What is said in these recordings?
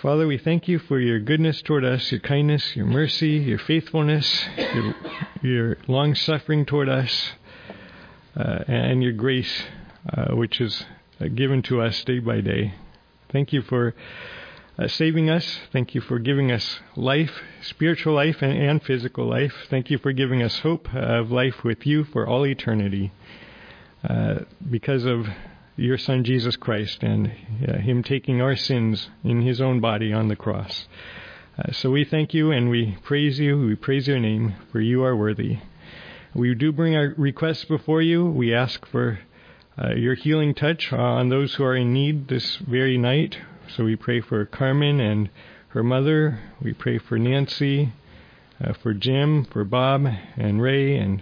Father, we thank you for your goodness toward us, your kindness, your mercy, your faithfulness, your long-suffering toward us, and your grace, which is given to us day by day. Thank you for saving us. Thank you for giving us life, spiritual life and physical life. Thank you for giving us hope of life with you for all eternity because of your Son, Jesus Christ, and him taking our sins in his own body on the cross. So we thank you and we praise you. We praise your name, for you are worthy. We do bring our requests before you. We ask for your healing touch on those who are in need this very night. So we pray for Carmen and her mother. We pray for Nancy, for Jim, for Bob and Ray, and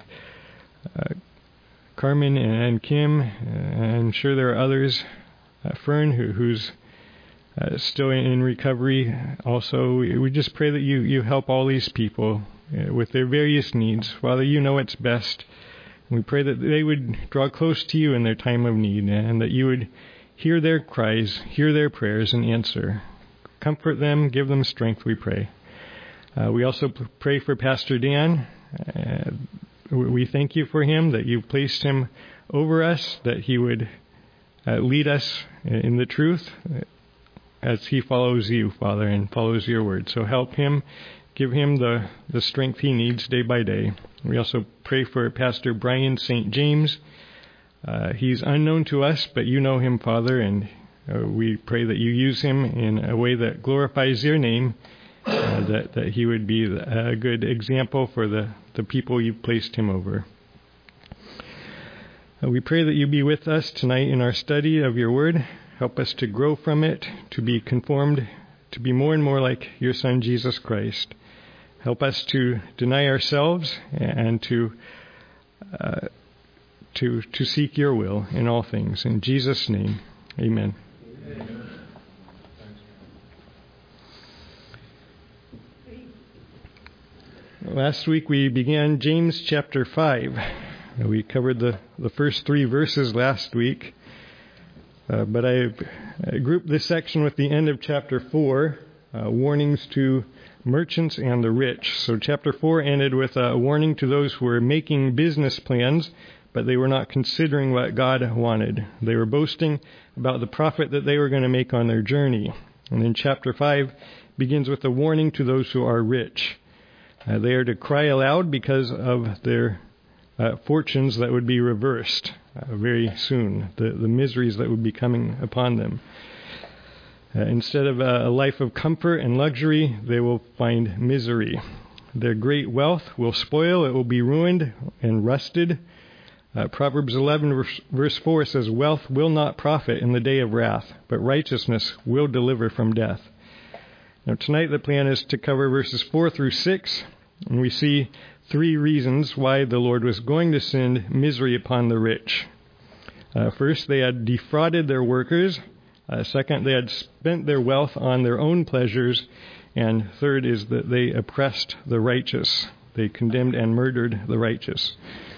Carmen and Kim. I'm sure there are others. Fern, who's still in recovery. Also, we just pray that you help all these people with their various needs. Father, you know what's best. We pray that they would draw close to you in their time of need, and that you would hear their cries, hear their prayers, and answer. Comfort them, give them strength, we pray. We also pray for Pastor Dan. We thank you for him, that you placed him over us, that he would lead us in the truth as he follows you, Father, and follows your word. So help him, give him the strength he needs day by day. We also pray for Pastor Brian St. James. He's unknown to us, but you know him, Father, and we pray that you use him in a way that glorifies your name, that he would be a good example for the people you've placed him over. We pray that you be with us tonight in our study of your word. Help us to grow from it, to be conformed, to be more and more like your Son, Jesus Christ. Help us to deny ourselves and to seek your will in all things. In Jesus' name, amen. Last week we began James chapter 5. We covered the first 3 verses last week, but I grouped this section with the end of chapter 4, warnings to merchants and the rich. So chapter 4 ended with a warning to those who were making business plans, but they were not considering what God wanted. They were boasting about the profit that they were going to make on their journey. And then chapter 5 begins with a warning to those who are rich. They are to cry aloud because of their fortunes that would be reversed very soon, the miseries that would be coming upon them. Instead of a life of comfort and luxury, they will find misery. Their great wealth will spoil, it will be ruined and rusted. Proverbs 11 verse 4 says, "Wealth will not profit in the day of wrath, but righteousness will deliver from death." Now tonight the plan is to cover verses 4 through 6, and we see 3 reasons why the Lord was going to send misery upon the rich. First, they had defrauded their workers. Second, they had spent their wealth on their own pleasures. And third is that they oppressed the righteous. They condemned and murdered the righteous.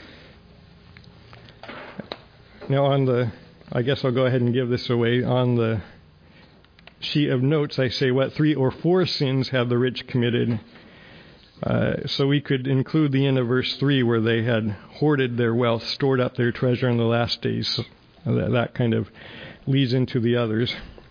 Now I guess I'll go ahead and give this away. On the sheet of notes, I say what 3 or 4 sins have the rich committed. So we could include the end of verse 3 where they had hoarded their wealth, stored up their treasure in the last days. So that kind of leads into the others.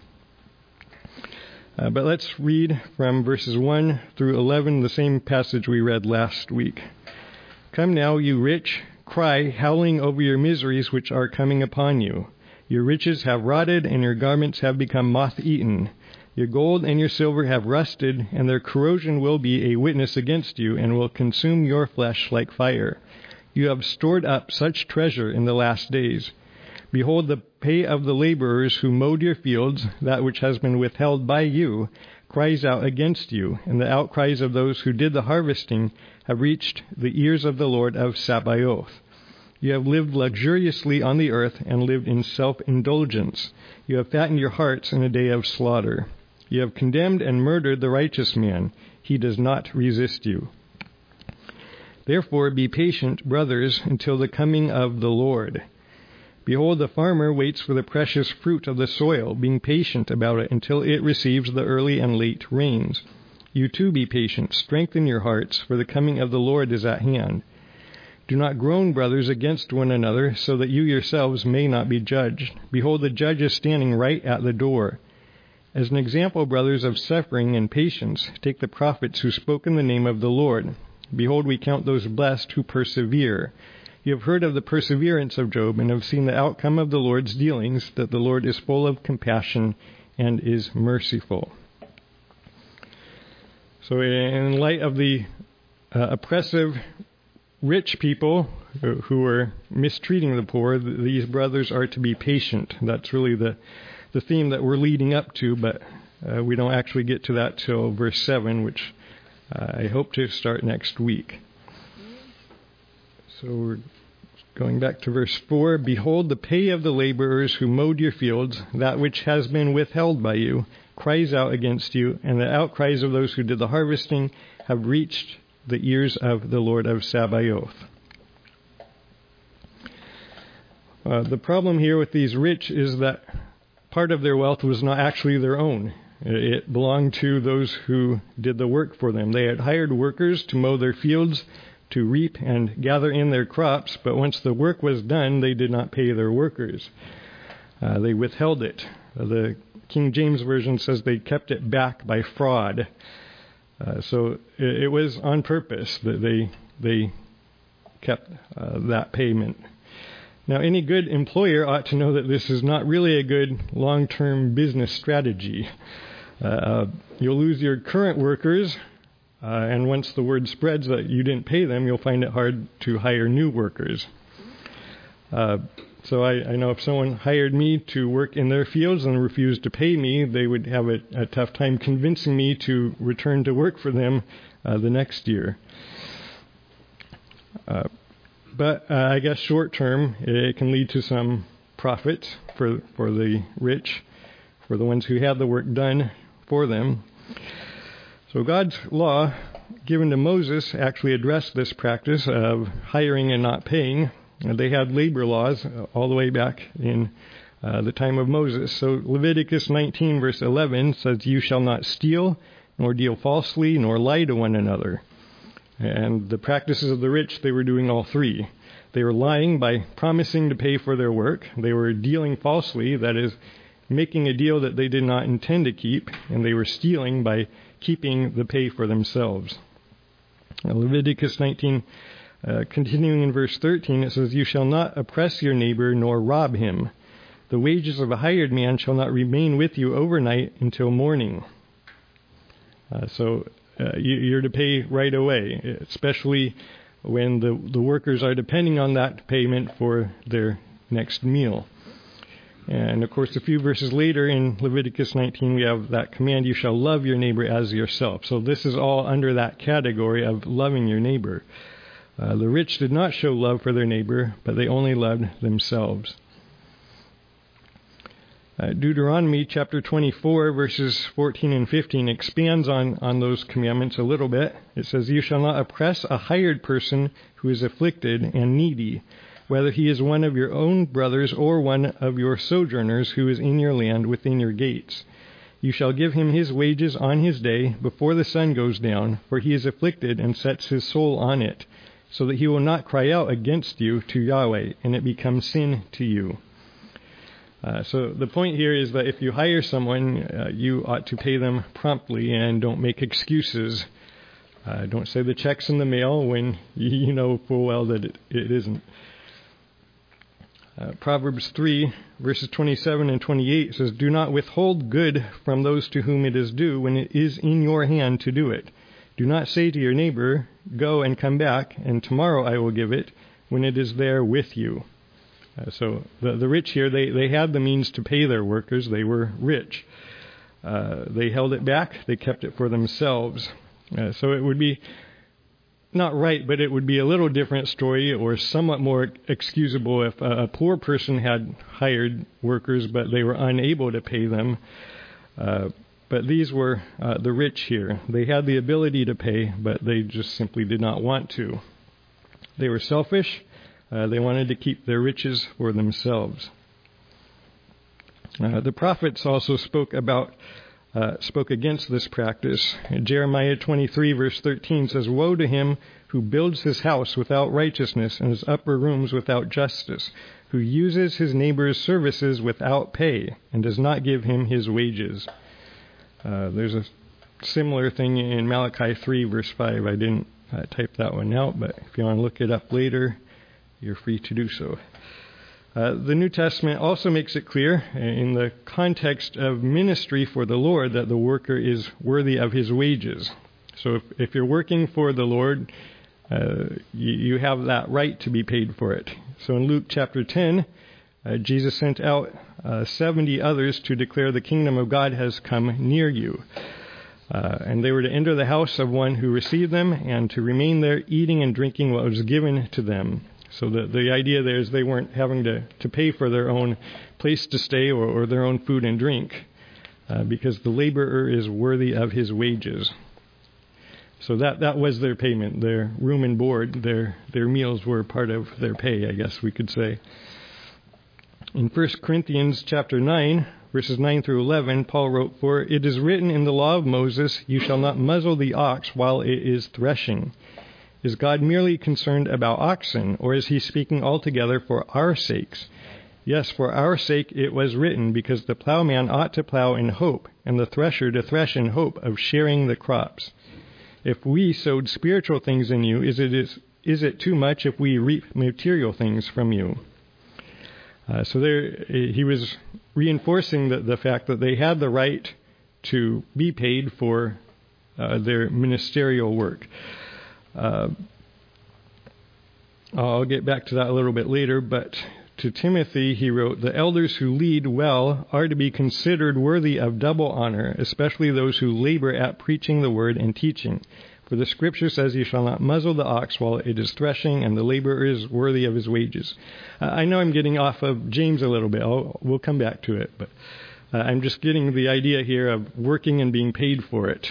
But let's read from verses 1 through 11, the same passage we read last week. "Come now, you rich, cry, howling over your miseries which are coming upon you. Your riches have rotted, and your garments have become moth-eaten. Your gold and your silver have rusted, and their corrosion will be a witness against you, and will consume your flesh like fire. You have stored up such treasure in the last days. Behold, the pay of the laborers who mowed your fields, that which has been withheld by you, cries out against you, and the outcries of those who did the harvesting have reached the ears of the Lord of Sabaoth. You have lived luxuriously on the earth and lived in self-indulgence. You have fattened your hearts in a day of slaughter. You have condemned and murdered the righteous man. He does not resist you. Therefore be patient, brothers, until the coming of the Lord. Behold, the farmer waits for the precious fruit of the soil, being patient about it until it receives the early and late rains. You too be patient. Strengthen your hearts, for the coming of the Lord is at hand. Do not groan, brothers, against one another, so that you yourselves may not be judged. Behold, the judge is standing right at the door. As an example, brothers, of suffering and patience, take the prophets who spoke in the name of the Lord. Behold, we count those blessed who persevere. You have heard of the perseverance of Job and have seen the outcome of the Lord's dealings, that the Lord is full of compassion and is merciful. So in light of the oppressive rich people who are mistreating the poor, these brothers are to be patient. That's really the theme that we're leading up to, but we don't actually get to that till verse 7, which I hope to start next week. So we're going back to verse 4. Behold, the pay of the laborers who mowed your fields, that which has been withheld by you, cries out against you, and the outcries of those who did the harvesting have reached the ears of the Lord of Sabaoth. The problem here with these rich is that part of their wealth was not actually their own. It belonged to those who did the work for them. They had hired workers to mow their fields, to reap and gather in their crops, but once the work was done, they did not pay their workers. They withheld it. The King James Version says they kept it back by fraud. So it was on purpose that they kept that payment. Now, any good employer ought to know that this is not really a good long-term business strategy. You'll lose your current workers, and once the word spreads that you didn't pay them, you'll find it hard to hire new workers. So I know if someone hired me to work in their fields and refused to pay me, they would have a tough time convincing me to return to work for them the next year. But I guess short term, it can lead to some profit for the rich, for the ones who had the work done for them. So God's law given to Moses actually addressed this practice of hiring and not paying. They had labor laws all the way back in the time of Moses. So Leviticus 19 verse 11 says, "You shall not steal, nor deal falsely, nor lie to one another." And the practices of the rich, they were doing all three. They were lying by promising to pay for their work. They were dealing falsely, that is, making a deal that they did not intend to keep. And they were stealing by keeping the pay for themselves. Now, Leviticus 19, continuing in verse 13, it says, "You shall not oppress your neighbor nor rob him. The wages of a hired man shall not remain with you overnight until morning." So you're to pay right away, especially when the workers are depending on that payment for their next meal. And of course, a few verses later in Leviticus 19, we have that command, "You shall love your neighbor as yourself." So this is all under that category of loving your neighbor. The rich did not show love for their neighbor, but they only loved themselves. Deuteronomy chapter 24, verses 14 and 15 expands on those commandments a little bit. It says, "You shall not oppress a hired person who is afflicted and needy, whether he is one of your own brothers or one of your sojourners who is in your land within your gates. You shall give him his wages on his day before the sun goes down, for he is afflicted and sets his soul on it, so that he will not cry out against you to Yahweh, and it becomes sin to you." So the point here is that if you hire someone, you ought to pay them promptly and don't make excuses. Don't say the check's in the mail when you know full well that it isn't. Proverbs 3, verses 27 and 28 says, "Do not withhold good from those to whom it is due when it is in your hand to do it. Do not say to your neighbor, 'Go and come back, and tomorrow I will give it,' when it is there with you." So the rich here, they had the means to pay their workers. They were rich. They held it back. They kept it for themselves. So it would be not right, but it would be a little different story or somewhat more excusable if a poor person had hired workers, but they were unable to pay them. But these were the rich here. They had the ability to pay, but they just simply did not want to. They were selfish. They wanted to keep their riches for themselves. The prophets also spoke against this practice. Jeremiah 23 verse 13 says, "Woe to him who builds his house without righteousness and his upper rooms without justice, who uses his neighbor's services without pay and does not give him his wages." There's a similar thing in Malachi 3 verse 5. I didn't type that one out, but if you want to look it up later, you're free to do so. The New Testament also makes it clear in the context of ministry for the Lord that the worker is worthy of his wages. So if you're working for the Lord, you have that right to be paid for it. So in Luke chapter 10, Jesus sent out 70 others to declare the kingdom of God has come near you. And they were to enter the house of one who received them and to remain there eating and drinking what was given to them. So the idea there is they weren't having to pay for their own place to stay or their own food and drink because the laborer is worthy of his wages. So that was their payment, their room and board, their meals were part of their pay, I guess we could say. In 1 Corinthians chapter 9, verses 9 through 11, Paul wrote, "For it is written in the law of Moses, you shall not muzzle the ox while it is threshing. Is God merely concerned about oxen, or is he speaking altogether for our sakes? Yes, for our sake it was written, because the plowman ought to plow in hope, and the thresher to thresh in hope of sharing the crops. If we sowed spiritual things in you, is it too much if we reap material things from you?" So there he was reinforcing the fact that they had the right to be paid for their ministerial work. I'll get back to that a little bit later, but to Timothy he wrote, "The elders who lead well are to be considered worthy of double honor, especially those who labor at preaching the word and teaching. For the scripture says, you shall not muzzle the ox while it is threshing, and the laborer is worthy of his wages." I know I'm getting off of James a little bit. We'll come back to it, but I'm just getting the idea here of working and being paid for it.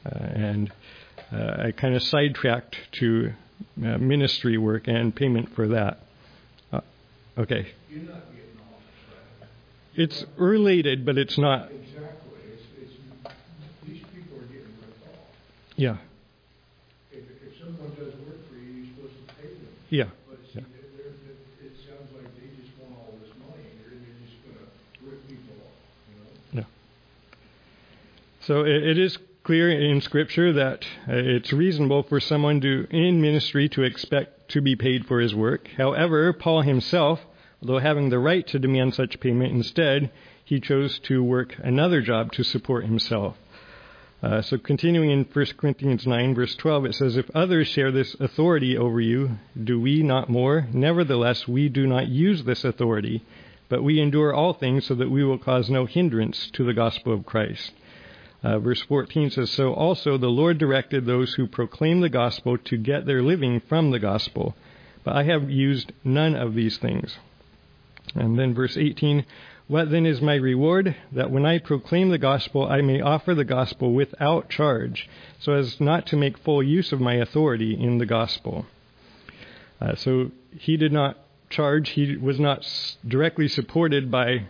I kind of sidetracked to ministry work and payment for that. Okay. You're not getting off track. It's related, but it's not. Exactly. These people are getting ripped off. Yeah. If someone does work for you, you're supposed to pay them. Yeah. But see, it sounds like they just want all this money, and they're just going to rip people off. Yeah. So it is clear in Scripture that it's reasonable for someone in ministry to expect to be paid for his work. However, Paul himself, although having the right to demand such payment, instead he chose to work another job to support himself. So continuing in 1 Corinthians 9, verse 12, it says, "If others share this authority over you, do we not more? Nevertheless, we do not use this authority, but we endure all things so that we will cause no hindrance to the gospel of Christ." Verse 14 says, "So also the Lord directed those who proclaim the gospel to get their living from the gospel. But I have used none of these things." And then verse 18, "What then is my reward? That when I proclaim the gospel, I may offer the gospel without charge, so as not to make full use of my authority in the gospel." So he did not charge. He was not directly supported by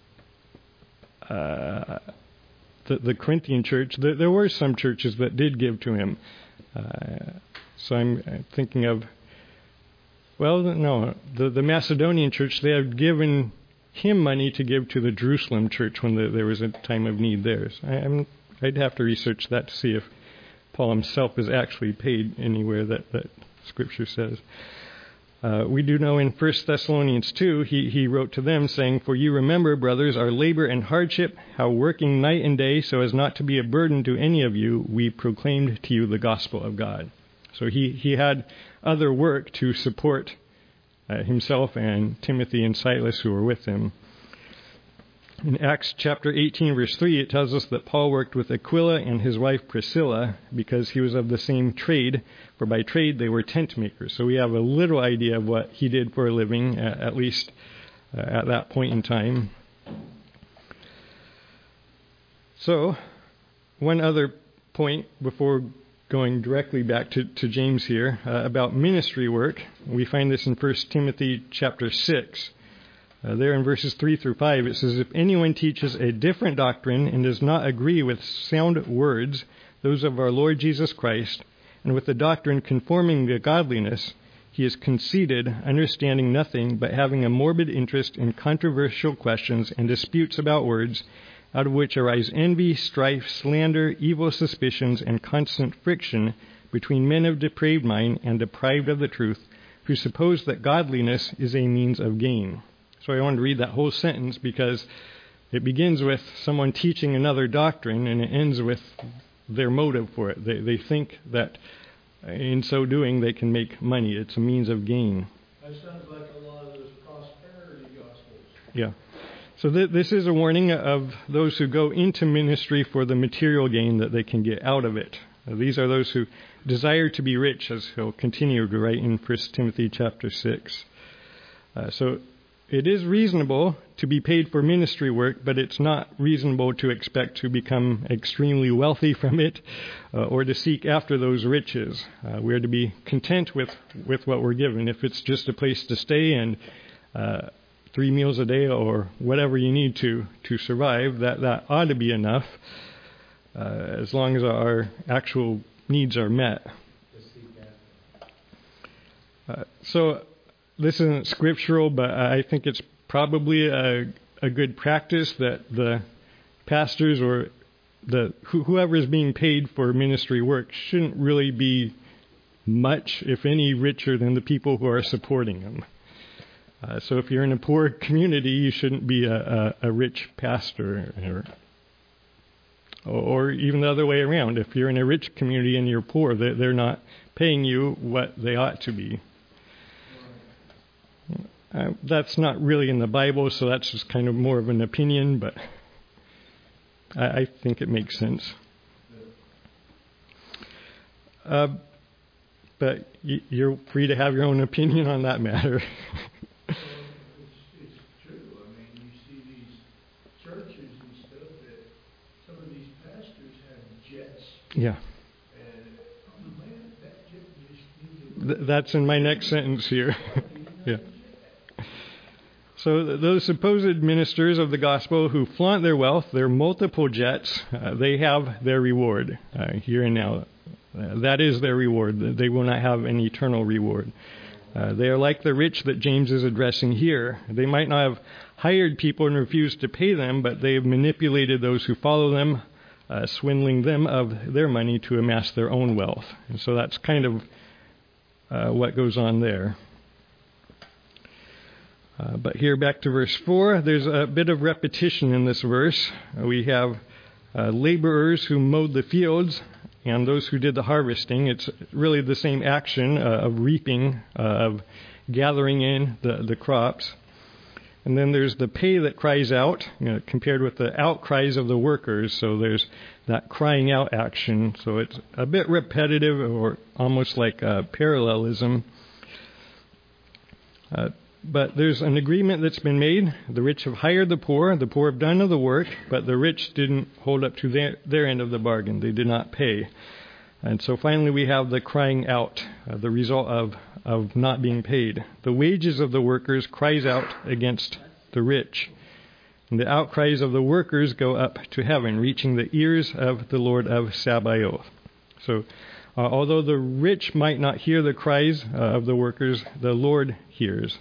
the Corinthian church. There were some churches that did give to him. So I'm thinking of, the Macedonian church, they had given him money to give to the Jerusalem church when there was a time of need there. So I'd have to research that to see if Paul himself is actually paid anywhere that Scripture says. We do know in 1 Thessalonians 2, he wrote to them saying, "For you remember, brothers, our labor and hardship, how working night and day so as not to be a burden to any of you, we proclaimed to you the gospel of God." So he had other work to support himself and Timothy and Silas who were with him. In Acts chapter 18, verse 3, it tells us that Paul worked with Aquila and his wife Priscilla because he was of the same trade, for by trade they were tent makers. So we have a little idea of what he did for a living, at least at that point in time. So, one other point before going directly back to James here, about ministry work. We find this in 1 Timothy chapter 6. There in verses 3 through 5, it says, "If anyone teaches a different doctrine and does not agree with sound words, those of our Lord Jesus Christ, and with the doctrine conforming to godliness, he is conceited, understanding nothing, but having a morbid interest in controversial questions and disputes about words, out of which arise envy, strife, slander, evil suspicions, and constant friction between men of depraved mind and deprived of the truth, who suppose that godliness is a means of gain." So I wanted to read that whole sentence because it begins with someone teaching another doctrine, and it ends with their motive for it. They think that in so doing they can make money. It's a means of gain. That sounds like a lot of those prosperity gospels. Yeah. So this is a warning of those who go into ministry for the material gain that they can get out of it. These are those who desire to be rich, as he'll continue to write in 1 Timothy chapter 6. So it is reasonable to be paid for ministry work, but it's not reasonable to expect to become extremely wealthy from it or to seek after those riches. We're to be content with what we're given. If it's just a place to stay and 3 meals a day or whatever you need to survive, that ought to be enough as long as our actual needs are met. So this isn't scriptural, but I think it's probably a good practice that the pastors or whoever is being paid for ministry work shouldn't really be much, if any, richer than the people who are supporting them. So if you're in a poor community, you shouldn't be a rich pastor, or even the other way around. If you're in a rich community and you're poor, they're not paying you what they ought to be. That's not really in the Bible, so that's just kind of more of an opinion, but I think it makes sense. But you're free to have your own opinion on that matter. It's true. I mean, you see these churches and stuff that some of these pastors have jets. Yeah. And, oh man, that jet just... That's in my next sentence here. Yeah. So those supposed ministers of the gospel who flaunt their wealth, their multiple jets, they have their reward here and now. That is their reward. They will not have an eternal reward. They are like the rich that James is addressing here. They might not have hired people and refused to pay them, but they have manipulated those who follow them, swindling them of their money to amass their own wealth. And so that's kind of what goes on there. But here back to verse 4, there's a bit of repetition in this verse. We have laborers who mowed the fields and those who did the harvesting. It's really the same action of reaping, of gathering in the crops. And then there's the pay that cries out, compared with the outcries of the workers. So there's that crying out action. So it's a bit repetitive or almost like parallelism. But there's an agreement that's been made. The rich have hired the poor have done the work, but the rich didn't hold up to their end of the bargain. They did not pay. And so finally we have the crying out, the result of not being paid. The wages of the workers cries out against the rich. And the outcries of the workers go up to heaven, reaching the ears of the Lord of Sabaoth. So although the rich might not hear the cries of the workers, the Lord hears.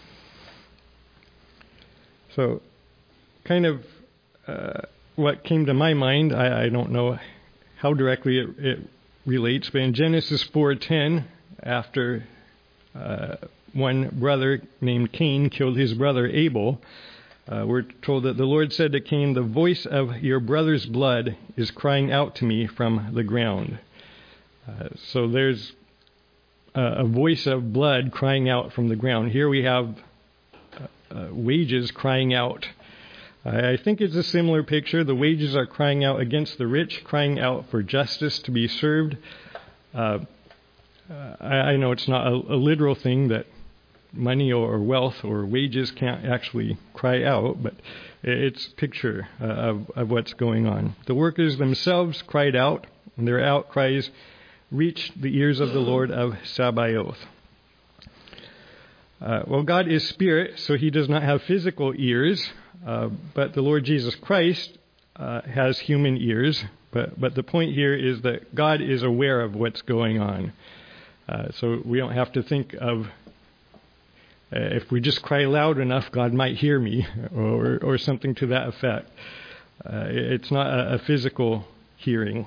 So, kind of what came to my mind, I don't know how directly it relates, but in Genesis 4:10, after one brother named Cain killed his brother Abel, we're told that the Lord said to Cain, "The voice of your brother's blood is crying out to me from the ground." So there's a voice of blood crying out from the ground. Here we have wages crying out. I think it's a similar picture. The wages are crying out against the rich, crying out for justice to be served. I know it's not a literal thing that money or wealth or wages can't actually cry out, but it's a picture of what's going on. The workers themselves cried out, and their outcries reached the ears of the Lord of Sabaoth. Well, God is spirit, so he does not have physical ears, but the Lord Jesus Christ has human ears. But the point here is that God is aware of what's going on. So we don't have to think of, if we just cry loud enough, God might hear me, or something to that effect. It's not a physical hearing.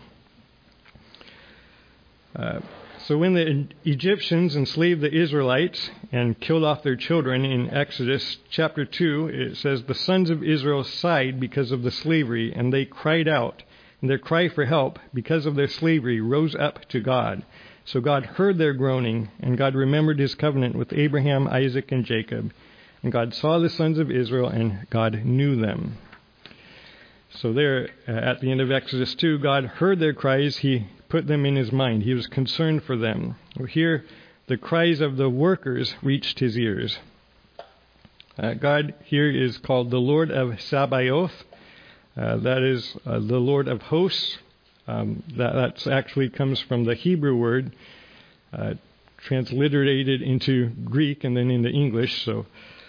So when the Egyptians enslaved the Israelites and killed off their children in Exodus chapter 2, it says, the sons of Israel sighed because of the slavery, and they cried out. And their cry for help because of their slavery rose up to God. So God heard their groaning, and God remembered his covenant with Abraham, Isaac, and Jacob. And God saw the sons of Israel, and God knew them. So there, at the end of Exodus 2, God heard their cries. He put them in his mind. He was concerned for them. Here, the cries of the workers reached his ears. God here is called the Lord of Sabaoth. That is the Lord of hosts. That actually comes from the Hebrew word, transliterated into Greek and then into English. So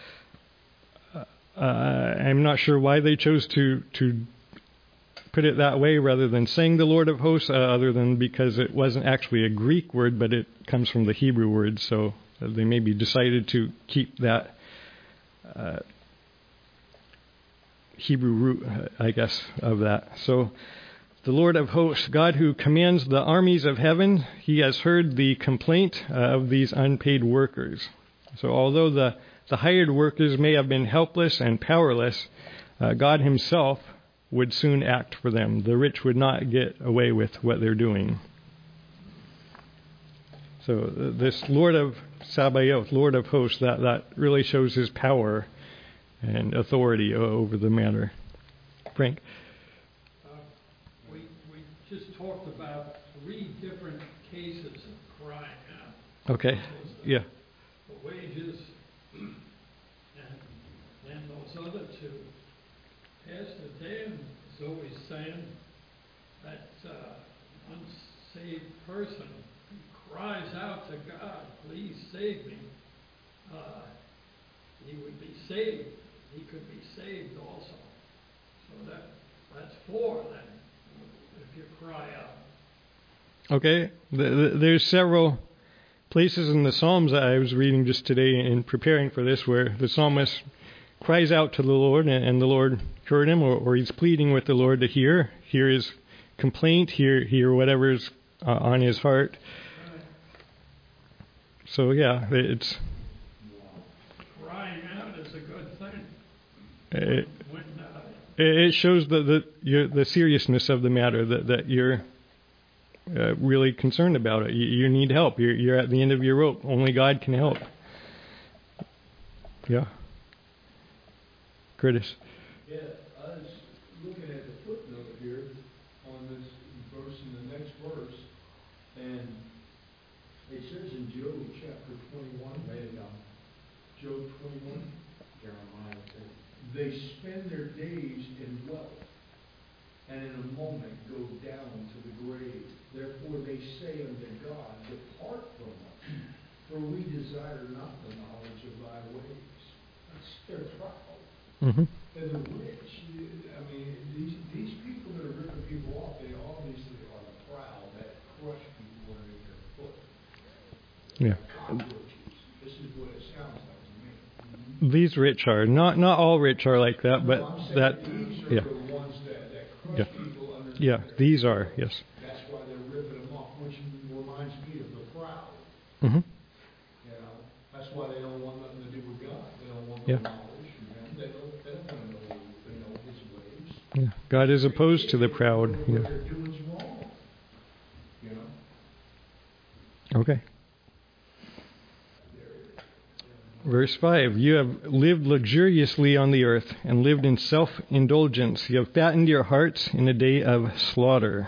I'm not sure why they chose to put it that way rather than saying the Lord of hosts, other than because it wasn't actually a Greek word, but it comes from the Hebrew word. So they maybe decided to keep that Hebrew root, I guess, of that. So the Lord of hosts, God who commands the armies of heaven, he has heard the complaint of these unpaid workers. So although the hired workers may have been helpless and powerless, God himself would soon act for them. The rich would not get away with what they're doing. So this Lord of Sabaoth, Lord of hosts, that really shows his power and authority over the matter. Frank? We just talked about 3 different cases of crying out. Okay. Yeah. The wages, and then those other 2. Pastor Dan is always saying that unsaved person cries out to God, please save me. He would be saved. He could be saved also. So that's 4 then, if you cry out. Okay. There's several places in the Psalms that I was reading just today in preparing for this where the psalmist cries out to the Lord, and the Lord heard him, or he's pleading with the Lord to hear his complaint, hear whatever's on his heart. So yeah, it's crying out is a good thing. It shows the seriousness of the matter, that you're really concerned about it. You need help. You're at the end of your rope. Only God can help. Yeah. Curtis. Yeah, I was looking at the footnote here on this verse in the next verse, and it says in Job chapter 21, Job 21, Jeremiah, they spend their days in wealth, and in a moment go down to the grave. Therefore they say unto God, depart from us, for we desire not the knowledge of thy ways. That's their trial. Mm-hmm. And the rich, I mean, these people that are ripping people off, they obviously are the proud that crush people underneath their foot. Yeah. Cockroaches. This is what it sounds like to me. These rich are not all rich are like that, but I'm saying that these are the ones that crush people underneath yeah, their these foot. are, yes. That's why they're ripping them off, which reminds me of the proud. Mm-hmm. You know, that's why they don't want nothing to do with God. They don't want Yeah. no knowledge. They don't want to know his ways. Yeah. God is opposed to the proud. What Yeah. they're doing is wrong. You know? Okay. Verse 5, you have lived luxuriously on the earth and lived in self-indulgence. You have fattened your hearts in a day of slaughter.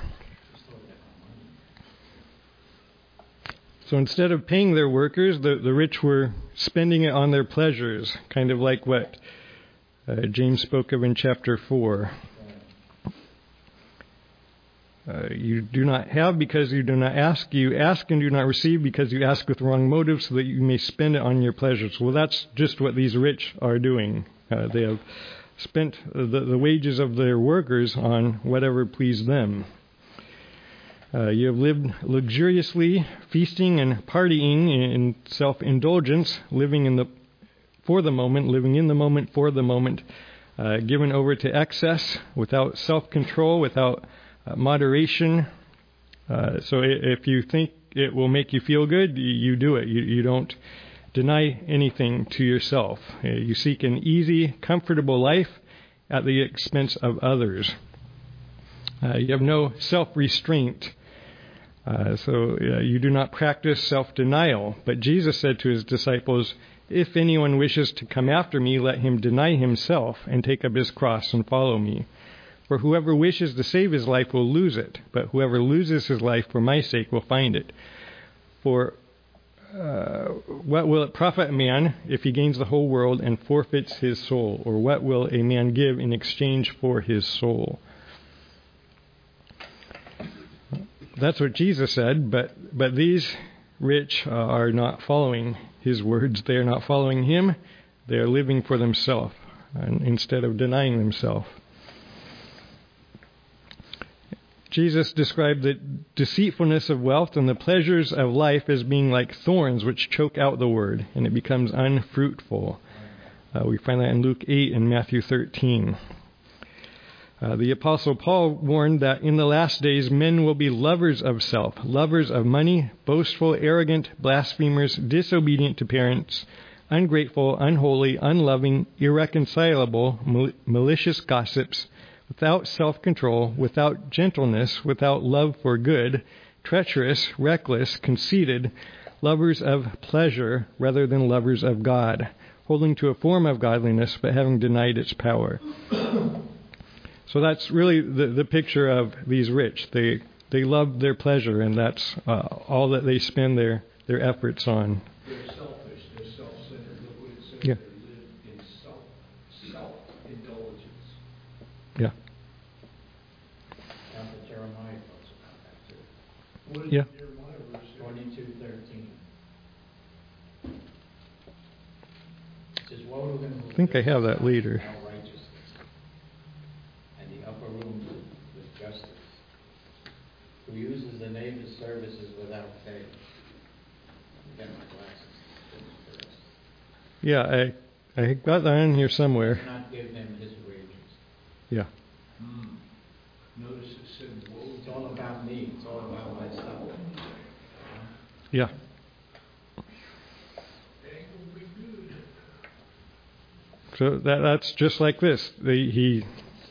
So instead of paying their workers, the rich were spending it on their pleasures, kind of like what James spoke of in chapter 4. You do not have because you do not ask. You ask and do not receive because you ask with wrong motives so that you may spend it on your pleasures. Well, that's just what these rich are doing. They have spent the wages of their workers on whatever pleased them. You have lived luxuriously, feasting and partying in self-indulgence, living in the moment for the moment, given over to excess, without self-control, without moderation. So if you think it will make you feel good, you do it. You don't deny anything to yourself. You seek an easy, comfortable life at the expense of others. You have no self-restraint. So you do not practice self-denial. But Jesus said to his disciples, "If anyone wishes to come after me, let him deny himself and take up his cross and follow me. For whoever wishes to save his life will lose it, but whoever loses his life for my sake will find it. For what will it profit a man if he gains the whole world and forfeits his soul? Or what will a man give in exchange for his soul?" That's what Jesus said, but these rich are not following his words. They are not following him. They are living for themselves instead of denying themselves. Jesus described the deceitfulness of wealth and the pleasures of life as being like thorns which choke out the word, and it becomes unfruitful. We find that in Luke 8 and Matthew 13. The Apostle Paul warned that in the last days men will be lovers of self, lovers of money, boastful, arrogant, blasphemers, disobedient to parents, ungrateful, unholy, unloving, irreconcilable, malicious gossips, without self-control, without gentleness, without love for good, treacherous, reckless, conceited, lovers of pleasure rather than lovers of God, holding to a form of godliness but having denied its power. So that's really the picture of these rich. They love their pleasure, and that's all that they spend their efforts on. They're selfish. They're self-centered. Look what it says. Yeah. They live in self-indulgence. Yeah. Jeremiah talks about that too. What is Yeah. Jeremiah verse 22:13. It says, "Woe to him who I think I have that later. without righteousness, and the upper rooms with justice, who uses the neighbor's services without pay." Get my glasses. Yeah, I got that in here somewhere. Does not give him his wages. Yeah. Notice it said, woe. It's all about me. It's all about myself. Yeah. Ain't gonna be good. So that's just like this. He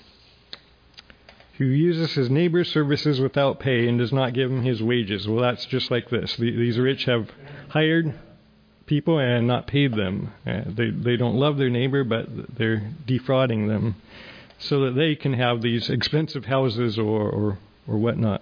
who uses his neighbor's services without pay and does not give him his wages. Well, that's just like this. These rich have hired people and not paid them. They don't love their neighbor, but they're defrauding them so that they can have these expensive houses or whatnot.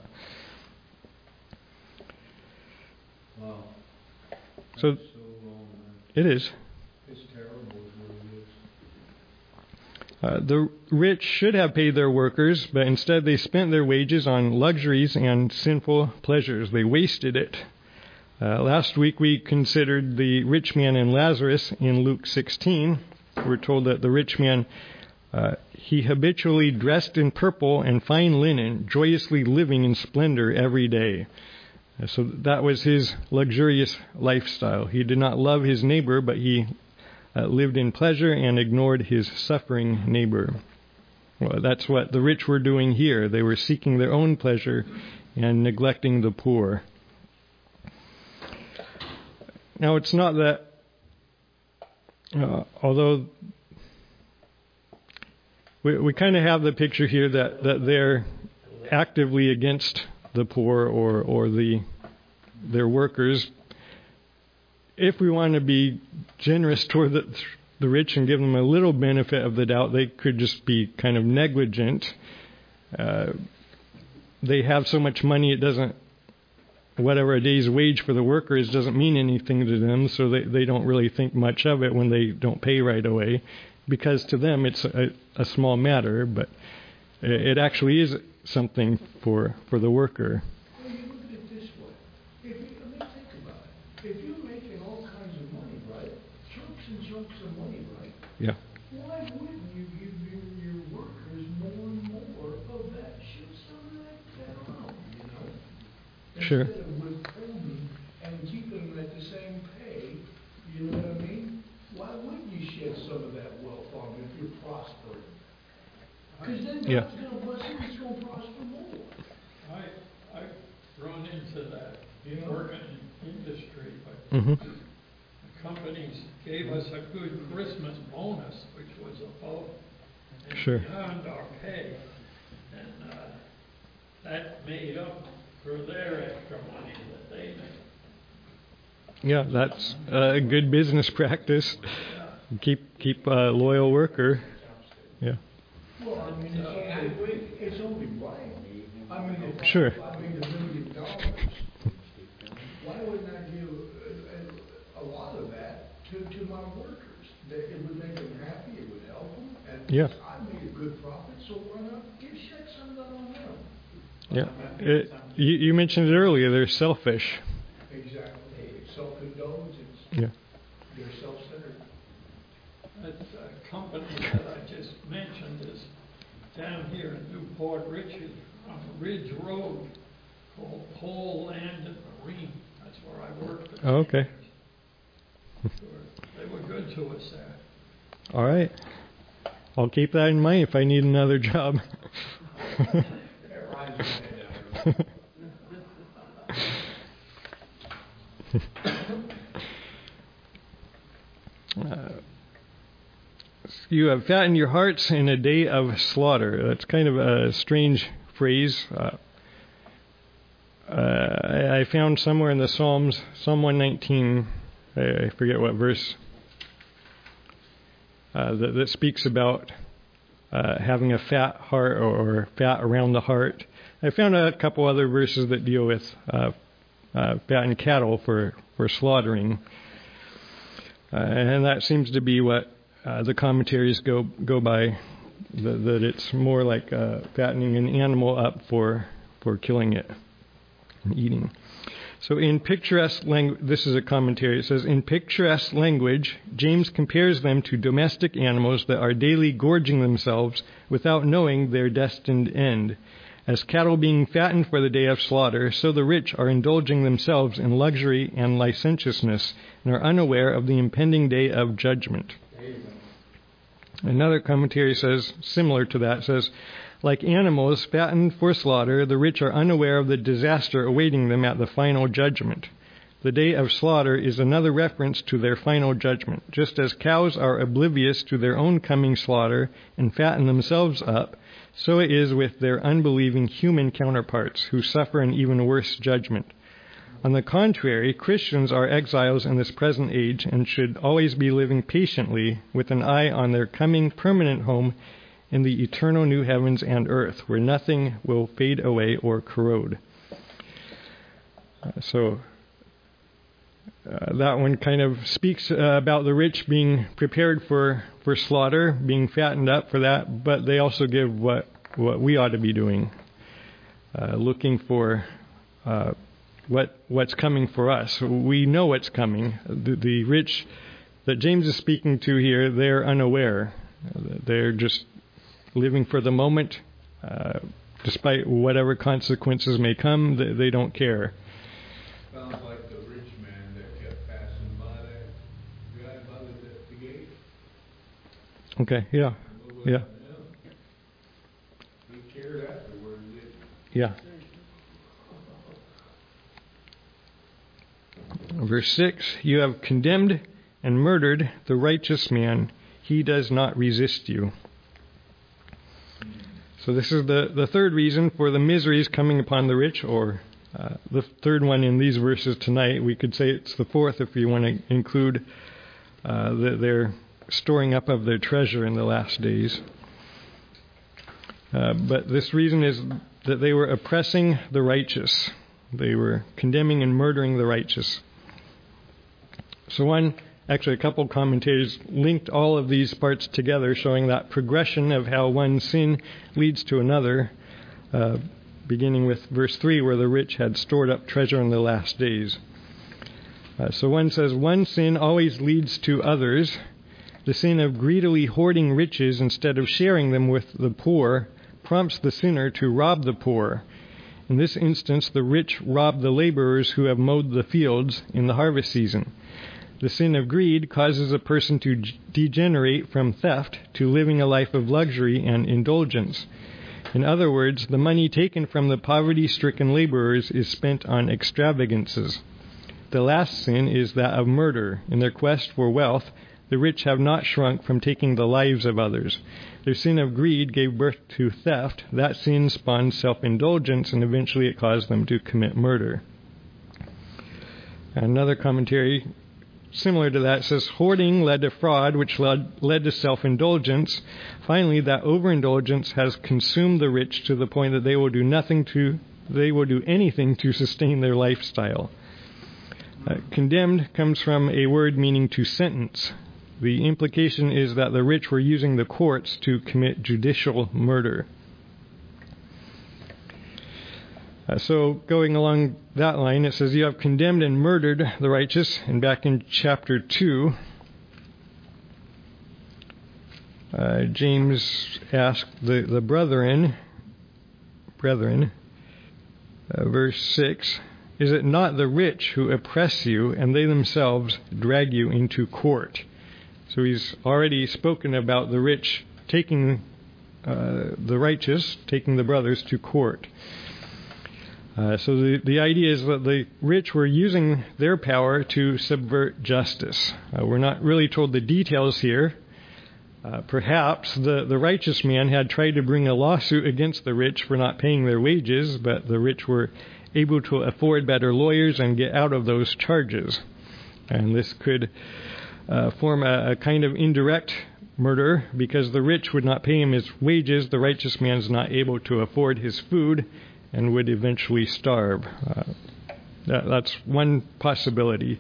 Wow. So That's so wrong, man. it is. It's terrible is what it is. The rich should have paid their workers, but instead they spent their wages on luxuries and sinful pleasures. They wasted it. Last week we considered the rich man and Lazarus in Luke 16. We're told that the rich man, he habitually dressed in purple and fine linen, joyously living in splendor every day. So that was his luxurious lifestyle. He did not love his neighbor, but he lived in pleasure and ignored his suffering neighbor. Well, that's what the rich were doing here. They were seeking their own pleasure and neglecting the poor. Now, it's not that, although we kind of have the picture here that they're actively against the poor or their workers. If we want to be generous toward the rich and give them a little benefit of the doubt, they could just be kind of negligent. They have so much money, it doesn't, whatever a day's wage for the workers doesn't mean anything to them, so they don't really think much of it when they don't pay right away, because to them it's a small matter, but it actually is something for the worker. Well, you look at it this way. Let me think about it. If you're making all kinds of money, right? Chunks and chunks of money, right? Yeah. Why wouldn't you give your workers more and more of that? Shoot some of that on, you know? Sure. Instead of withholding and keeping them at the same pay, you know what I mean? Why wouldn't you shed some of that wealth on them if you're prospering? Because then Yeah. God's going to bless you, He's going to prosper more. I've run into that, Yeah. working in industry, but Mm-hmm. the companies gave us a good Christmas bonus, which was above and Sure. beyond our pay. And that made up for their extra money that they made. Yeah, that's a good business practice. Keep a loyal worker. Yeah. Well, I mean, it's only right. I mean, if Sure. I made $1 million, why wouldn't I give a lot of that to my workers? It would make them happy, it would help them, and Yeah. I made a good profit, so why not shed some of that on them? Yeah. You mentioned it earlier. They're selfish. Exactly. Self-indulgence. Yeah. They're self-centered. That company that I just mentioned is down here in Newport Richey on Ridge Road called Pole Land and Marine. That's where I worked. Oh, okay. They were good to us there. All right. I'll keep that in mind if I need another job. Their eyes are head down. You have fattened your hearts in a day of slaughter. That's kind of a strange phrase. I found somewhere in the Psalms, Psalm 119, I forget what verse, that speaks about having a fat heart or fat around the heart. I found a couple other verses that deal with fattened cattle for slaughtering. And that seems to be what the commentaries go by, that it's more like fattening an animal up for killing it and eating. So in picturesque language, this is a commentary, it says, in picturesque language, James compares them to domestic animals that are daily gorging themselves without knowing their destined end. As cattle being fattened for the day of slaughter, so the rich are indulging themselves in luxury and licentiousness and are unaware of the impending day of judgment. Another commentary says, similar to that, says, like animals fattened for slaughter, the rich are unaware of the disaster awaiting them at the final judgment. The day of slaughter is another reference to their final judgment. Just as cows are oblivious to their own coming slaughter and fatten themselves up, so it is with their unbelieving human counterparts, who suffer an even worse judgment. On the contrary, Christians are exiles in this present age and should always be living patiently with an eye on their coming permanent home in the eternal new heavens and earth, where nothing will fade away or corrode. That one kind of speaks about the rich being prepared for slaughter, being fattened up for that, but they also give what we ought to be doing, looking for what's coming for us. We know what's coming. The rich that James is speaking to here, they're unaware. They're just living for the moment. Despite whatever consequences may come, they don't care. Sounds like the rich man that kept passing by that guy by the gate. Okay, yeah. Yeah. He cared afterwards, didn't Yeah. Verse 6, you have condemned and murdered the righteous man. He does not resist you. So this is the third reason for the miseries coming upon the rich, or the third one in these verses tonight. We could say it's the fourth if you want to include their storing up of their treasure in the last days. But this reason is that they were oppressing the righteous. They were condemning and murdering the righteous. So a couple commentators linked all of these parts together, showing that progression of how one sin leads to another. beginning with verse 3, where the rich had stored up treasure in the last days. So one says, one sin always leads to others. The sin of greedily hoarding riches instead of sharing them with the poor prompts the sinner to rob the poor. In this instance, the rich rob the laborers who have mowed the fields in the harvest season. The sin of greed causes a person to degenerate from theft to living a life of luxury and indulgence. In other words, the money taken from the poverty-stricken laborers is spent on extravagances. The last sin is that of murder. In their quest for wealth, the rich have not shrunk from taking the lives of others. Their sin of greed gave birth to theft. That sin spawned self-indulgence, and eventually it caused them to commit murder. Another commentary similar to that says, hoarding led to fraud, which led to self-indulgence. Finally, that overindulgence has consumed the rich to the point that they will do anything to sustain their lifestyle. Condemned comes from a word meaning to sentence. The implication is that the rich were using the courts to commit judicial murder. So going along that line, it says, you have condemned and murdered the righteous. And back in chapter 2, James asked the brethren, verse 6, is it not the rich who oppress you, and they themselves drag you into court? So he's already spoken about the rich taking the righteous, taking the brothers to court. So the idea is that the rich were using their power to subvert justice. We're not really told the details here. Perhaps the righteous man had tried to bring a lawsuit against the rich for not paying their wages, but the rich were able to afford better lawyers and get out of those charges. And this could form a kind of indirect murder, because the rich would not pay him his wages. The righteous man's not able to afford his food and would eventually starve. That's one possibility.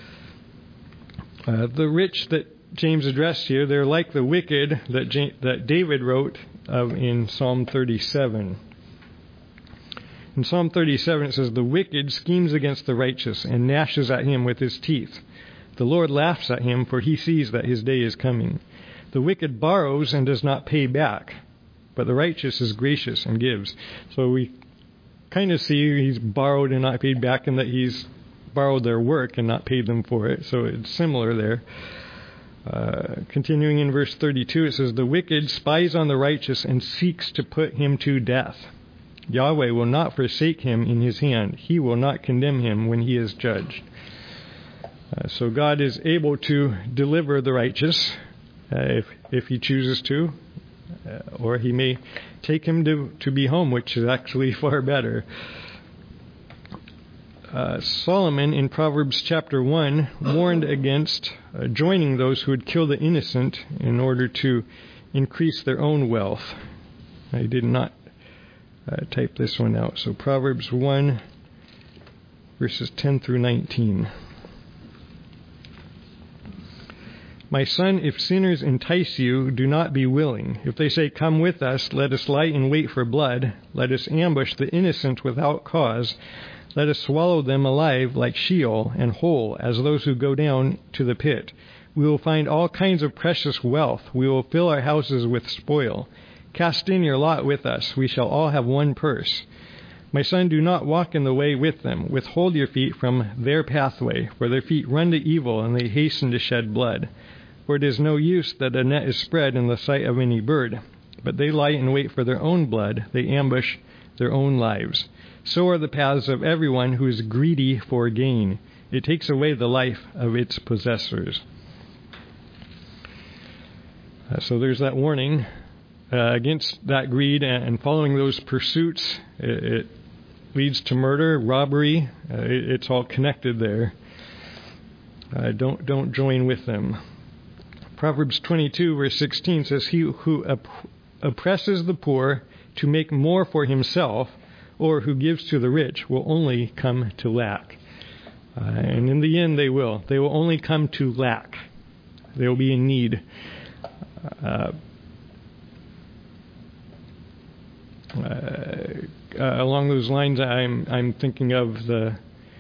The rich that James addressed here, they're like the wicked that David wrote of in Psalm 37. In Psalm 37 it says, the wicked schemes against the righteous and gnashes at him with his teeth. The Lord laughs at him, for he sees that his day is coming. The wicked borrows and does not pay back, but the righteous is gracious and gives. So we kind of see he's borrowed and not paid back, and that he's borrowed their work and not paid them for it. So it's similar there. Continuing in verse 32, it says, the wicked spies on the righteous and seeks to put him to death. Yahweh will not forsake him in his hand. He will not condemn him when he is judged. So God is able to deliver the righteous if he chooses to, or he may take him to be home, which is actually far better. Solomon in Proverbs chapter 1 warned against joining those who would kill the innocent in order to increase their own wealth. I did not type this one out. So Proverbs 1 verses 10 through 19. My son, if sinners entice you, do not be willing. If they say, come with us, let us lie in wait for blood. Let us ambush the innocent without cause. Let us swallow them alive like Sheol, and whole as those who go down to the pit. We will find all kinds of precious wealth. We will fill our houses with spoil. Cast in your lot with us. We shall all have one purse. My son, do not walk in the way with them. Withhold your feet from their pathway, for their feet run to evil, and they hasten to shed blood. For it is no use that a net is spread in the sight of any bird, but they lie in wait for their own blood. They ambush their own lives. So are the paths of everyone who is greedy for gain. It takes away the life of its possessors. So there's that warning against that greed and following those pursuits. It leads to murder, robbery. It's all connected there. Don't join with them. Proverbs 22 verse 16 says, he who oppresses the poor to make more for himself, or who gives to the rich, will only come to lack. And in the end they will. They will only come to lack. They will be in Along those lines, I'm thinking of the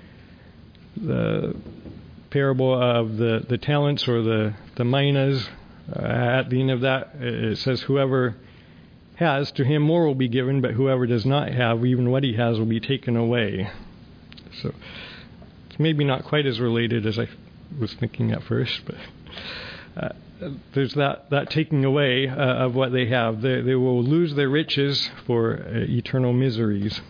parable of the talents or the minas. At the end of that, it says, "Whoever has, to him more will be given, but whoever does not have, even what he has will be taken away." So it's maybe not quite as related as I was thinking at first, but there's that taking away of what they have. They will lose their riches for eternal miseries.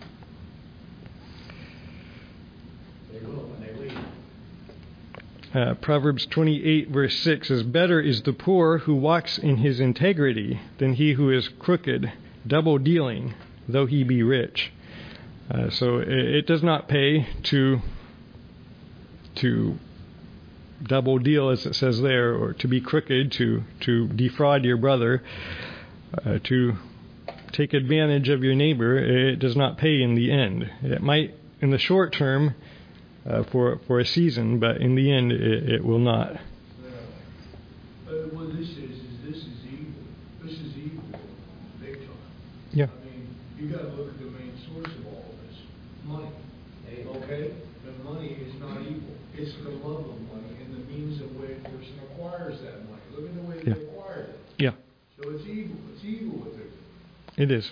They will when they leave. Proverbs 28 verse 6 says, "Better is the poor who walks in his integrity than he who is crooked, double dealing, though he be rich." So it does not pay to double deal, as it says there, or to be crooked, to defraud your brother, to take advantage of your neighbor. It does not pay in the end. It might in the short term for a season, but in the end it will not. What this is evil. This is evil, big time. Yeah. I mean, you got to look at the main source of all of this, money. Okay, the money is not evil. It's the love of money and the means of way a person acquires that money. Look at the way they acquired it. Yeah. So it's evil. It's evil what they're doing. It is.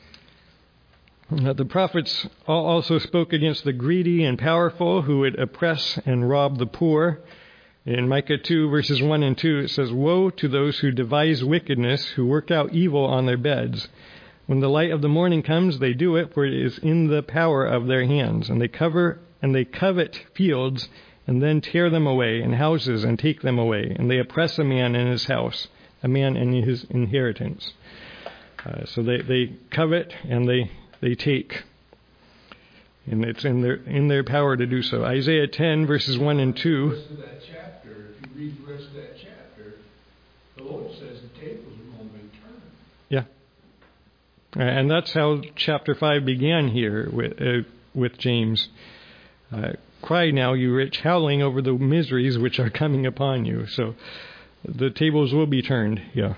The prophets also spoke against the greedy and powerful who would oppress and rob the poor. In Micah 2, verses 1 and 2, it says, "Woe to those who devise wickedness, who work out evil on their beds. When the light of the morning comes, they do it, for it is in the power of their hands. And they covet fields, and then tear them away, and houses, and take them away. And they oppress a man in his house, a man in his inheritance." So they covet and they take. And it's in their power to do so. Isaiah 10, verses 1 and 2. The rest of that chapter, if you read the rest of that chapter, the Lord says the tables are going to be turned. Yeah. And that's how chapter 5 began here with James. "Cry now, you rich, howling over the miseries which are coming upon you." So the tables will be turned. Yeah.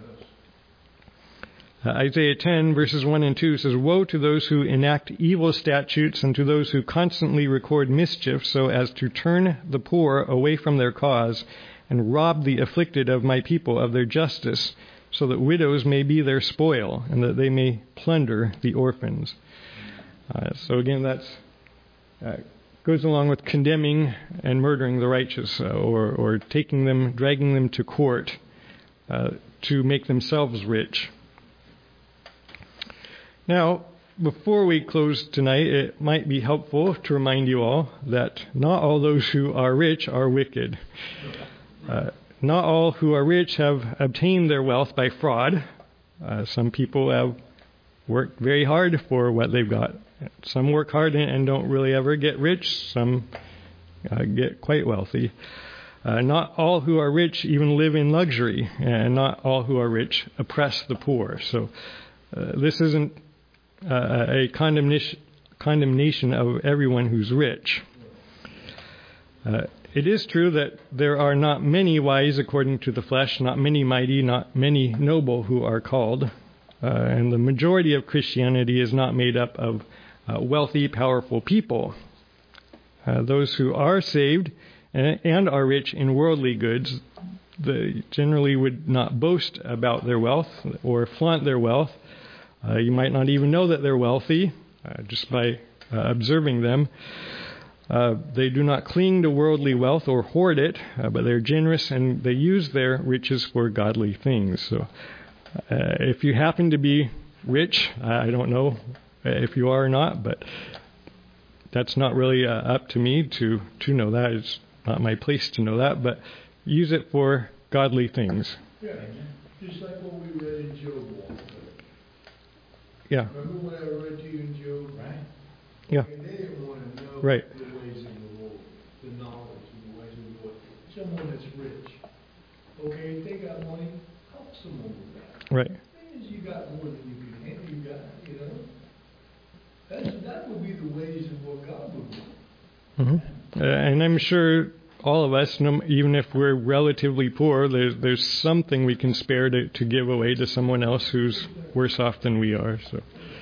Isaiah 10, verses 1 and 2 says, "Woe to those who enact evil statutes and to those who constantly record mischief so as to turn the poor away from their cause and rob the afflicted of my people of their justice, so that widows may be their spoil and that they may plunder the orphans." So again, that's goes along with condemning and murdering the righteous, or taking them, dragging them to court to make themselves rich. Now, before we close tonight, it might be helpful to remind you all that not all those who are rich are wicked. Not all who are rich have obtained their wealth by fraud. Some people have worked very hard for what they've got. Some work hard and don't really ever get rich. Some get quite wealthy. Not all who are rich even live in luxury, and not all who are rich oppress the poor. So this isn't a condemnation of everyone who's rich. It is true that there are not many wise according to the flesh, not many mighty, not many noble who are called. And the majority of Christianity is not made up of wealthy, powerful people. Those who are saved and are rich in worldly goods, they generally would not boast about their wealth or flaunt their wealth. You might not even know that they're wealthy just by observing them. They do not cling to worldly wealth or hoard it, but they're generous and they use their riches for godly things. So if you happen to be rich, I don't know if you are or not, but that's not really up to me to know that. It's not my place to know that, but use it for godly things. Yeah, just like what we read in Job. Yeah. Remember what I read to you in Job? Right. Yeah. Okay, they didn't want to know Right. the ways of the Lord, the knowledge of the ways of the Lord. Someone that's rich. Okay, if they got money, help someone with that. Right. The thing is, you got more than you can handle. You got, that would be the ways of what God would do. Mm-hmm. And I'm sure all of us, even if we're relatively poor, there's something we can spare to give away to someone else who's worse off than we are. So.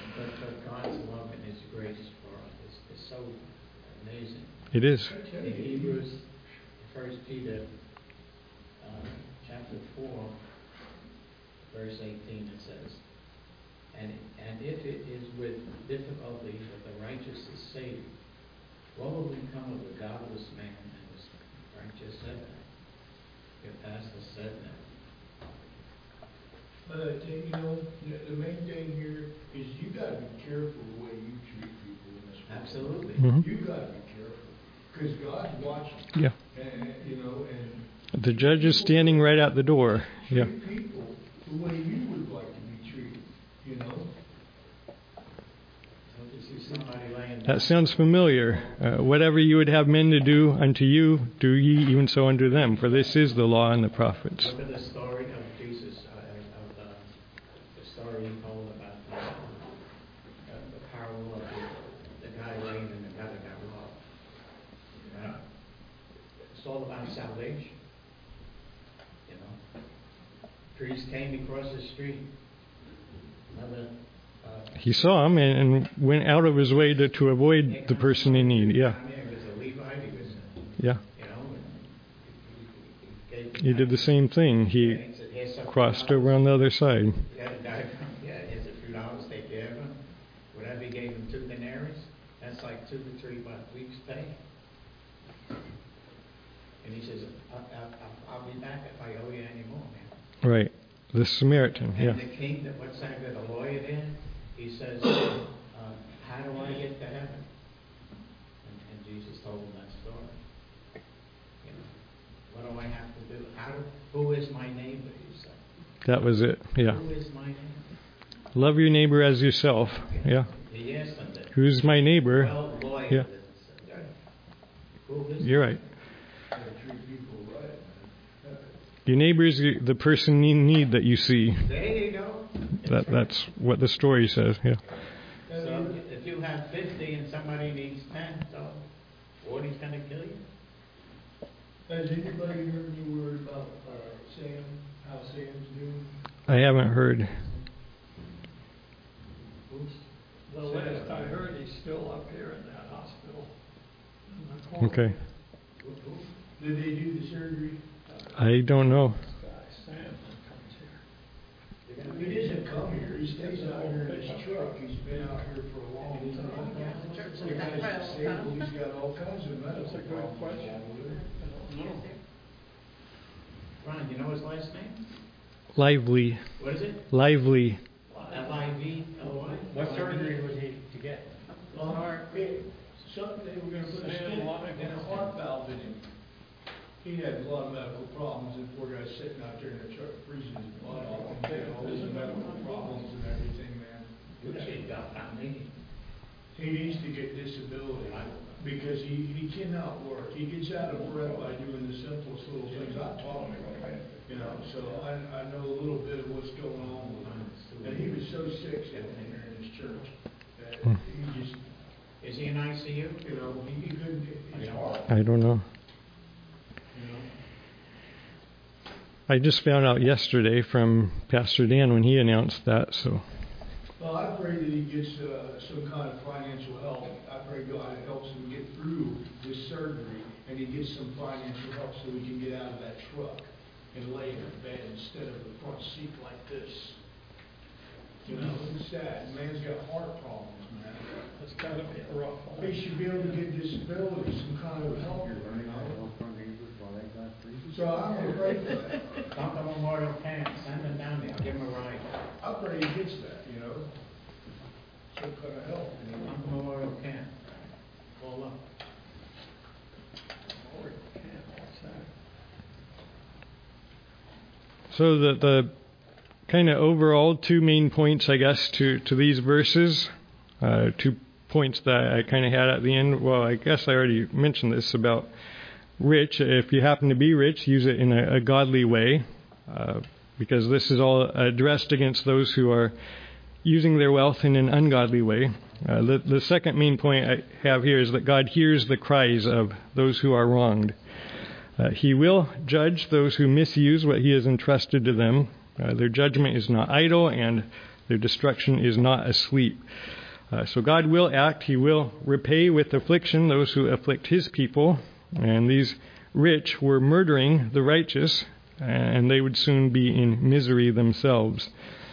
Amazing. It is. In Hebrews, 1 Peter, chapter 4, verse 18, it says, And if it is with difficulty that the righteous is saved, what will become of the godless man and his righteous sinner? Your pastor said that. The main thing here is you got to be careful the way you treat people in this world. Absolutely. Mhm. You got to be careful because God's watching. Yeah. And The judge is standing right at the door. Yeah. treat people the way you would like to be treated. Don't you see somebody laying down? That sounds familiar. Whatever you would have men to do unto you, do ye even so unto them. For this is the law and the prophets. Look at the story of Jesus, the story he told about the parable of the guy laying in the gutter got robbed. Right? It's all about salvation. Priest came across the street. Another. He saw him and went out of his way to avoid the person in need. Yeah. He was a Levite. He was. Yeah. He did the same thing. He crossed over on the other side. Here's a few dollars, take care of him. Whatever he gave him 2 denaries, that's like 2 to 3 weeks' pay. And he says, I'll be back if I owe you any more, man. Right. The Samaritan. And Yeah. the king, the lawyer there, he says, how do I get to heaven? And Jesus told him that story. What do I have to do? Who is my neighbor, he said. That was it. Yeah. Who is my neighbor? Love your neighbor as yourself. Yeah. He asked him that. Who's my neighbor? Well, the lawyer Yeah. didn't say, who is You're right. got to treat people right, man. Your neighbor is the person in need that you see. There you go. That's what the story says. Yeah. So if you have 50 and somebody needs 10, so 40's going to kill you. Has anybody heard any word about Sam? How Sam's doing? I haven't heard. The last I heard, he's still up here in that hospital. In the corner. Okay. Did they do the surgery? I don't know. Sam comes here. He doesn't come here. He stays out here in his truck. He's been out here for a long time. The guy's disabled. He's got all kinds of medical problems. Ron, you know his last name? Lively. What is it? Lively. L-I-V-L-Y? What surgery was he to get? Something they were going to put a stent and a heart valve in him. He had a lot of medical problems, and poor guy's sitting out there in the truck freezing his body off and getting all these medical problems and everything, man. He needs to get disability because he cannot work. He gets out of breath by doing the simplest little things. I taught him, so I know a little bit of what's going on with him. And he was so sick standing there in his church that he just, Is he in ICU? he couldn't, it's hard, I don't know. I just found out yesterday from Pastor Dan when he announced that. So. Well, I pray that he gets some kind of financial help. I pray God helps him get through this surgery and he gets some financial help so he can get out of that truck and lay in a bed instead of the front seat like this. It's sad. Man's got heart problems, man. It's got to be a rough one. He should be able to get disability, some kind of help. So I'm going to pray for that. Duncan Memorial Camp. Send him down there. I'll give him a ride. I pray he gets that, some kind of help. Duncan Memorial Camp. Call up. So the kind of overall 2 main points, I guess, to these verses, 2 points that I kind of had at the end. Well, I guess I already mentioned this about rich. If you happen to be rich, use it in a godly way, because this is all addressed against those who are using their wealth in an ungodly way. The second main point I have here is that God hears the cries of those who are wronged. He will judge those who misuse what He has entrusted to them. Their judgment is not idle, and their destruction is not asleep. So God will act. He will repay with affliction those who afflict his people. And these rich were murdering the righteous, and they would soon be in misery themselves.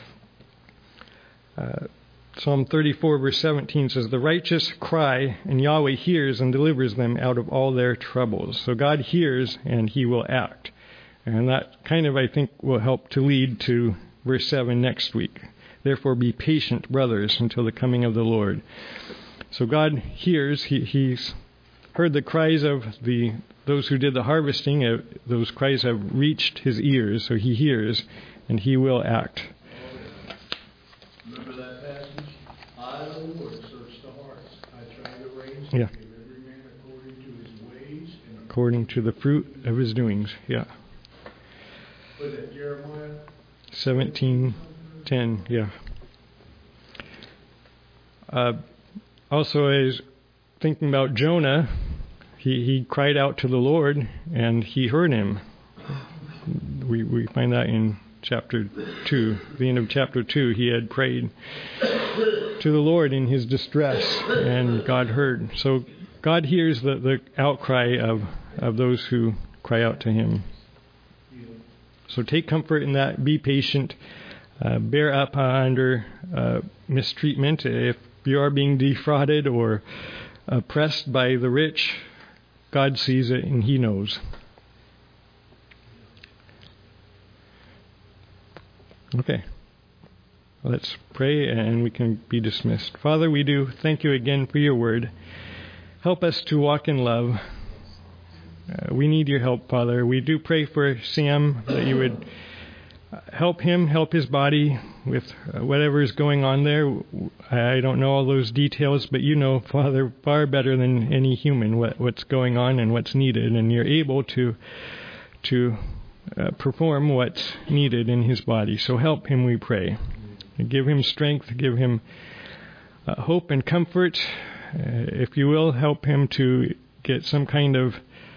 Psalm 34 verse 17 says, "The righteous cry, and Yahweh hears and delivers them out of all their troubles." So God hears and he will act. And that kind of, I think, will help to lead to verse 7 next week. "Therefore be patient, brothers, until the coming of the Lord." So God hears. He's heard the cries of those who did the harvesting. Those cries have reached his ears, so he hears and he will act. Remember that passage? I, the Lord, search the hearts. I try the reins Yeah. to give every man according to his ways and According to the fruit of his doings. Yeah. Was it Jeremiah? 17:10. Yeah. Also, I was thinking about Jonah. He cried out to the Lord, and he heard him. We find that in chapter 2, the end of chapter 2. He had prayed to the Lord in his distress, and God heard. So God hears the outcry of those who cry out to him. So take comfort in that. Be patient. Bear up under mistreatment. If you are being defrauded or oppressed by the rich, God sees it and he knows. Okay. Let's pray and we can be dismissed. Father, we do thank you again for your word. Help us to walk in love. We need your help, Father. We do pray for Sam, that you would help him, help his body with whatever is going on there. I don't know all those details, but you know, Father, far better than any human what's going on and what's needed, and you're able to perform what's needed in his body. So help him, we pray. Give him strength, give him hope and comfort. If you will, help him to get some kind of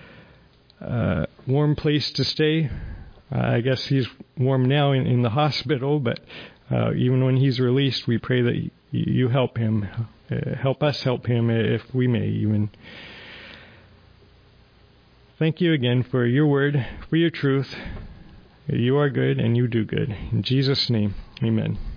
warm place to stay. I guess he's warm now in the hospital, but even when he's released, we pray that you help him. Help us help him if we may even. Thank you again for your word, for your truth. You are good and you do good. In Jesus' name, amen.